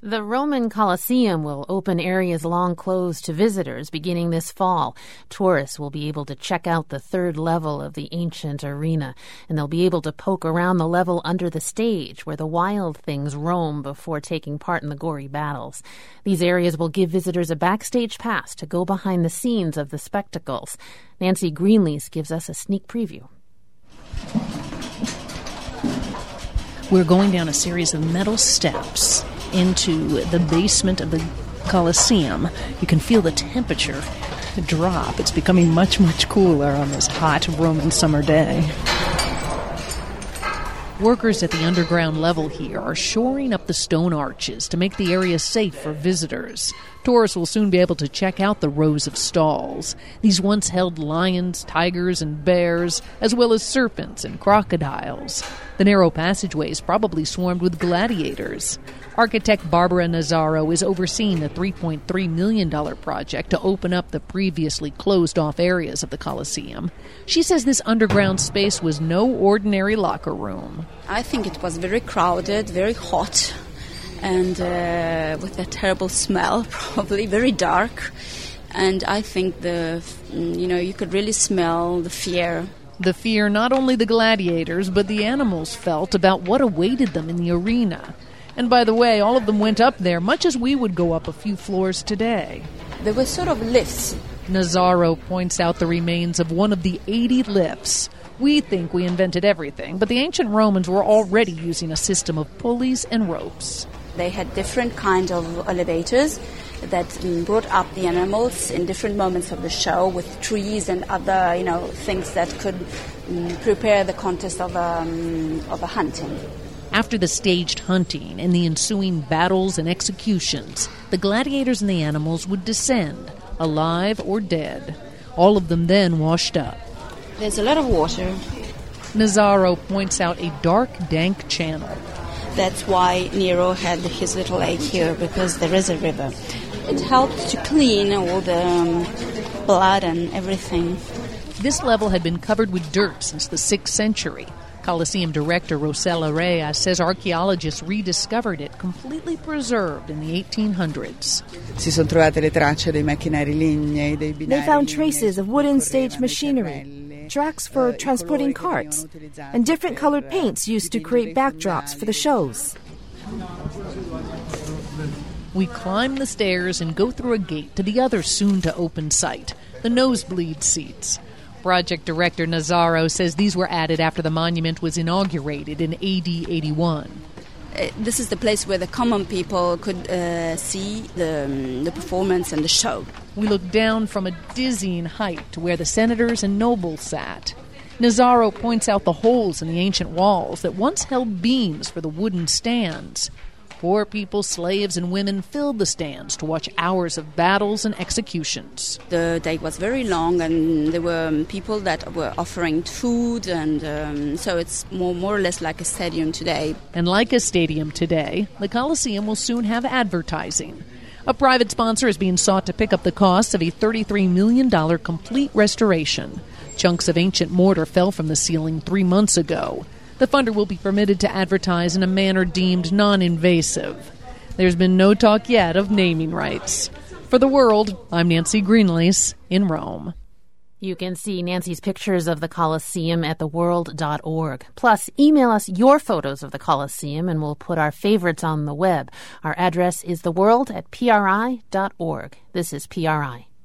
The Roman Colosseum will open areas long closed to visitors beginning this fall. Tourists will be able to check out the third level of the ancient arena, and they'll be able to poke around the level under the stage where the wild things roam before taking part in the gory battles. These areas will give visitors a backstage pass to go behind the scenes of the spectacles. Nancy Greenlease gives us a sneak preview. We're going down a series of metal steps into the basement of the Colosseum. You can feel the temperature drop. It's becoming much, much cooler on this hot Roman summer day. Workers at the underground level here are shoring up the stone arches to make the area safe for visitors. Tourists will soon be able to check out the rows of stalls. These once held lions, tigers, and bears, as well as serpents and crocodiles. The narrow passageways probably swarmed with gladiators. Architect Barbara Nazzaro is overseeing the $3.3 million project to open up the previously closed-off areas of the Colosseum. She says this underground space was no ordinary locker room. I think it was very crowded, very hot, and with a terrible smell, probably very dark. And I think you could really smell the fear. The fear not only the gladiators, but the animals felt about what awaited them in the arena. And by the way, all of them went up there, much as we would go up a few floors today. There were sort of lifts. Nazzaro points out the remains of one of the 80 lifts. We think we invented everything, but the ancient Romans were already using a system of pulleys and ropes. They had different kinds of elevators that brought up the animals in different moments of the show with trees and other, things that could prepare the contest of a hunting. After the staged hunting and the ensuing battles and executions, the gladiators and the animals would descend, alive or dead. All of them then washed up. There's a lot of water. Nazzaro points out a dark, dank channel. That's why Nero had his little lake here, because there is a river. It helped to clean all the blood and everything. This level had been covered with dirt since the 6th century. Colosseum director Rosella Rea says archaeologists rediscovered it completely preserved in the 1800s. They found traces of wooden stage machinery, tracks for transporting carts, and different colored paints used to create backdrops for the shows. We climb the stairs and go through a gate to the other soon-to-open site, the nosebleed seats. Project director Nazzaro says these were added after the monument was inaugurated in AD 81. This is the place where the common people could see the performance and the show. We look down from a dizzying height to where the senators and nobles sat. Nazzaro points out the holes in the ancient walls that once held beams for the wooden stands. Poor people, slaves, and women filled the stands to watch hours of battles and executions. The day was very long, and there were people that were offering food, and so it's more or less like a stadium today. And like a stadium today, the Colosseum will soon have advertising. A private sponsor is being sought to pick up the costs of a $33 million complete restoration. Chunks of ancient mortar fell from the ceiling 3 months ago. The funder will be permitted to advertise in a manner deemed non-invasive. There's been no talk yet of naming rights. For The World, I'm Nancy Greenlease in Rome. You can see Nancy's pictures of the Colosseum at theworld.org. Plus, email us your photos of the Colosseum and we'll put our favorites on the web. Our address is theworld@pri.org. This is PRI.